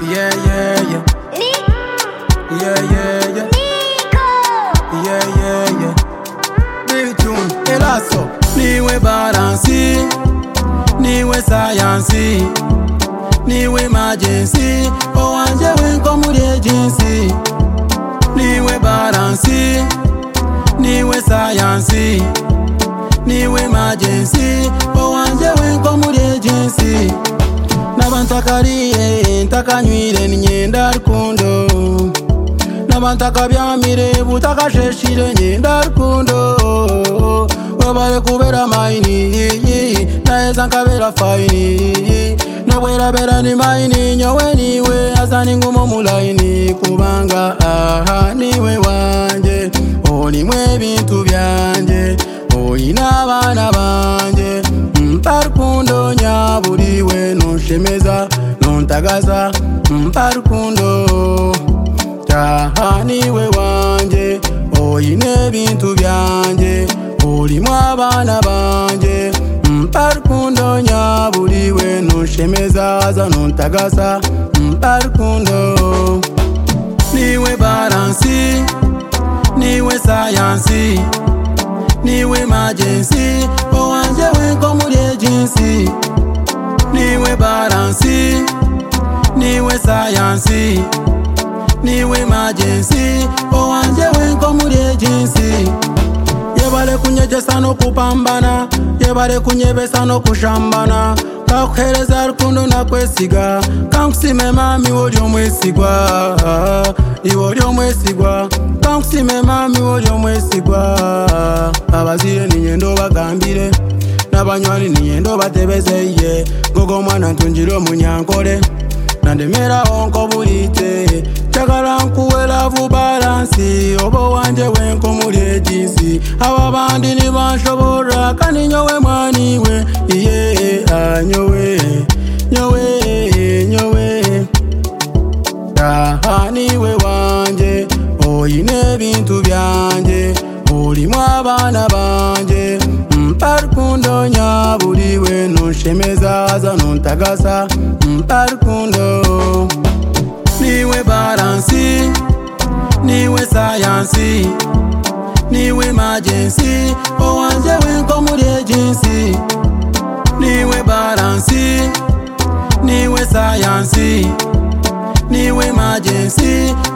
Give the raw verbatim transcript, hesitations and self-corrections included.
Yeah, yeah, yeah. Yeah, yeah, yeah. Yeah, yeah, yeah. Big tune, Elaso. Niwe balansi, niwe science, niwe emergency. Owanje wenko muri agency. Niwe balansi, niwe science, niwe emergency. Owanje wenko muri agency. Nabantakariye, ntakanywire ninyenda rukundo. Nabantaka byamire butakasheshire nyenda rukundo. Wabale kubera maini, naeza nkabera faini. Nobwera bera ni maini, nyowe niwe azani ngumo mulaini. Kubanga aha niwe wanje, onimwe bintu byanje, oyina abana banje. Mpa rukundo nyaburiwe, nonshemeza, nontagaza. Mpa rukundo aha niwe wanje, oyine bintu byanje, olimu abana banje. Mpa rukundo nyaburiwe, nonshemeza za nontagasa. Mpa rukundo niwe balansi, niwe science, niwe emergency. Owanje wenko muri agency. Niwe balansi, niwe science, niwe emergency. Owanje wenko muri agency. Yebale kunyegesa no kupambana, yebale kunyebesa no kushambana. Kakuhereza rukundo nakwesiga, kankusime mami woli omwesigwa. Iwoli omwesigwa, kankusime mami woli omwesigwa. Abazire ninyendo bagambire, nabanywani ninyendo batebezeye. Gogo mwana ntunjire omunyankole, nandemera onko bulite. Chagala nkuwela vu balansi, obo wanje wenko muri agency. Aba bandi nibanshobora, kandi nyowe mwaniwe. Iye anyowe, nyowe, nyowe. Aha niwe wanje, oyine bintu byanje, olimu abana banje. Mpa rukundo nyaburiwe, nonshemeza za nontagasa. Mpa rukundo niwe balansi, niwe science, niwe emergency. Owanje wenko muri agency. Niwe balansi, niwe science, niwe emergency.